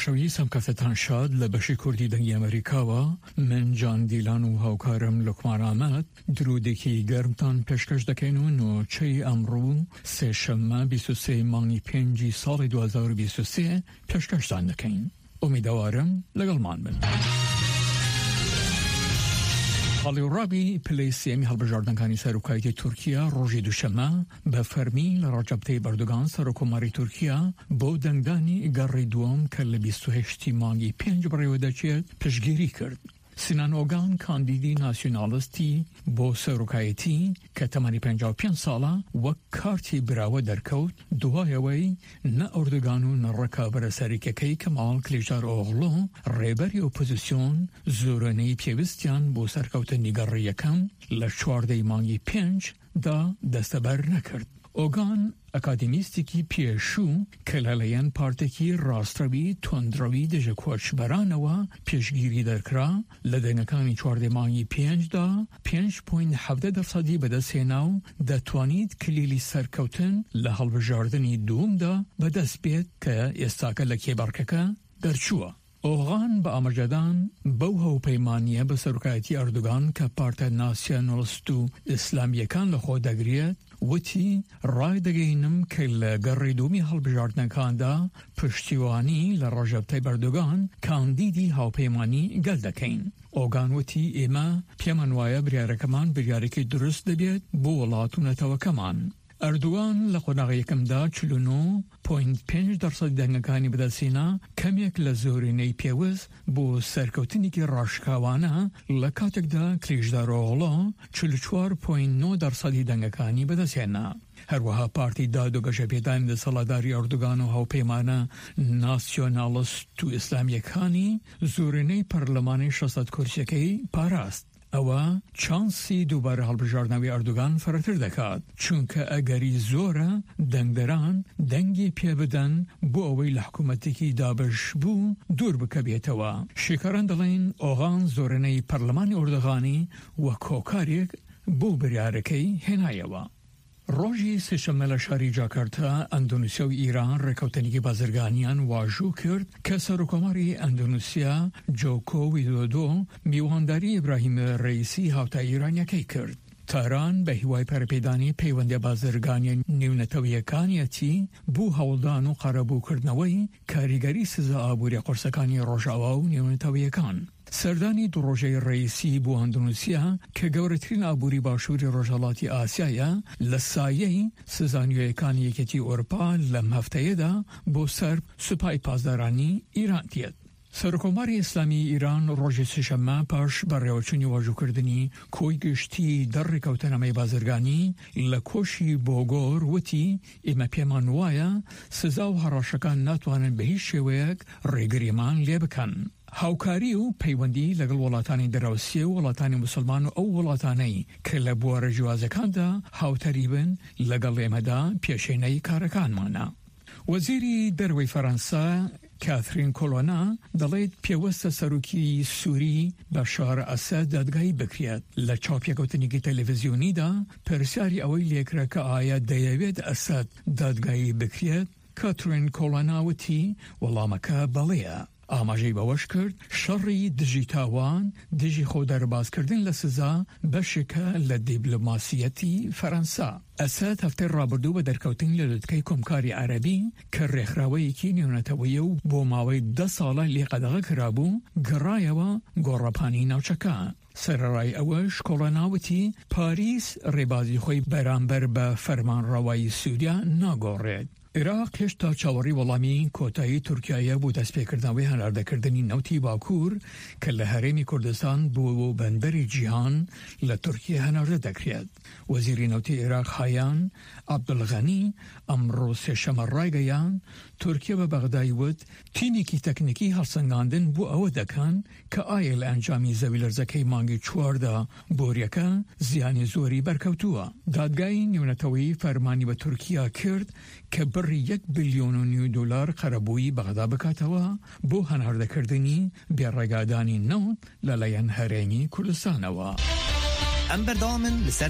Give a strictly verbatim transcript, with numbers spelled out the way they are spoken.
باشوی سمکفتان شاد لبشی کردی دنگی امریکاوا من جان دیلان و هاوکارم لکمان آمد درودی که گرمتان پشکش دکینون و چه امرو سه شمه بیست و سه مانگی پنجی سال دو هزار و بیست و سه پشکش دان دکین. امیدوارم لگلمان بن. حالی رابی پلیسی امی هلبجاردن کانی سروکایت ترکیه روزی دوشنبه به فرمی لراجب طیب اردوغان سروکماری ترکیه با دنگدانی گری دوم که بیست و هشت مانگی پنج برای وداچه پشگیری کرد. سینان اوگان کاندیدی ناسیونالیستی با سروکایتی که تمانی پنجاه و پنج ساله و کارتی براو درکوت دوای وی نه اردوغانو نه رکابر سریککی کمال کلیجار اوغلو ریبری اپوزیسیون زورنی پیوستیان با سرکوت نیگر یکم لچوارده مانگی پنج دا دستبر نکرد. اوگان اکادمیستی کی پیشو کلالیان پارتی کی راستروی تندروی دژ کوچ برانوا پیشگیری درکرا لدنگکانی چهارده مانگی پنج دا پنج پوینت هفده درصدی به دست هناو دتوانید کلیلی سرکوتن لحال بجاردنی دوم دا به دست بید که استاکه لکی برککه درچوه. اوغان با امجدان بوهو پیمانیه به سرکایتی اردوغان که پارت ناسیونالیستو اسلامی کان لخود دگریت وتی رای دگینم که لگری دومی حال بجاردن کان دا پشتیوانی لراجب طیب اردوغان کاندیدی هاو پیمانی گل دکین. اوغان وتی ایما پیمانوایا بریارکمان بریارکی درست دبید بو ولاتون توکمان. اردوغان لقناغ یکم دا چلونو پوینت پنج درصد دنگکانی بدسینا کمیک لزورینی پیوز بو سرکوتنی که راشکاوانا لکاتک دا کلیجدار اوغلا چلو چوار پوینت نو درصدی دنگکانی بدسینا. هر وها پارتی دادو گشپیدان دا سالاداری اردوغانو هاو پیمانا ناسیونالیست تو اسلامی کانی زورینی پرلمانی شصت کرسیکی پاراست. اوا چانسی دوباره هلبجاردنوی اردوغان فراتر دکاد چونکه اگری زوره دنگدران دنگی پی بدن بو اوی لحکومتی که دابش بو دور بکبیتوا. شکران دلین اوغان زورنی پرلمانی اردوغانی و کوکاریک بو بریارکی هنایوا. روزی سشمل شهری جاکارتا اندونزیا و ایران رکوتنی بازرگانیان واجو کرد که سروکماری اندونزیا جوکو ویدودو میوانداری ابراهیم رئیسی هاوتا ایران یکی کرد. تهران به هوای پرپیدانی پیوند بازرگانی نیونتویکانیتی بو هولدان و قربو کردنوی کاریگری سزا آبوری قرصکانی روژاوا و نیونتویکان. سردانی دو روژه رئیسی بو اندونزیا که گورترین آبوری باشوری روژالاتی آسیایا لسایه سزانیویکانی یکیتی اروپا لم هفته دا بو سرب سپای پاسدارانی ایران دید. سرکماری اسلامی ایران روز سهشنبه پاش برایوچونی واجو کردنی کوی گشتی در رکوتنامه بازرگانی لکوشی بوگور وتی اما پیمانوایا سزا و حراشکان ناتوانن به هیچ شویک ریگریمان لیبکن. هاوکاری و پیوندی لگل ولاتانی دراوسی و ولاتانی مسلمان او ولاتانی که لبوار جوازکان دا هاو تریبن لگل امدا پیشینی کارکان مانا. وزیری دروی فرانسا کاترین کولونا دلید پیوست سروکی سوری بشار اسد دادگاهی بکرید. لچاپی گوتنیگی تلویزیونی دا پرسیاری اوی لیکره که آیا دیوید اسد دادگاهی بکرید. کاترین کولونا وتی ولامکه بلیا. آماجی باوش کرد شری دیجیتاوان دیجی خود در باز کردن لسزا بشکه لدیپلوماسیتی فرانسا. اسد هفته رابردو به درکوتن لدکه کمکاری عربی که رخراوی کی نیونتویو بو ماوی ده ساله لیقدغه کرابو گرایه و گورپانی نوچکه. سررای اوش کولوناوتی پاریس ربازی خوی برانبر به فرمان روای سوریا ناگورید. عراق هشتا چاوری ولامی کوتای ترکیه بو دست پیکردنوی هنرده کردنی نوتی باکور که لحرمی کردستان بو بندر جیهان لترکیه هنرده دکرید. وزیر نوتی عراق خایان عبدالغنی امروز شمر رای گیان ترکیه و بغدای ود تینیکی تکنیکی هلسنگاندن بو او دکن که آیل انجامی زویل رزکی مانگی چوارده بوریکه زیانی زوری برکوتوه. دادگاهی نیونتوی فرمانی به ترکیه کرد که بر یک بیلیون و نیو دلار قربوی بغدا بکاتوا بو هنرده کردنی بیارگادانی نو للیان هرینی کردستانوا. ام بردامن لسر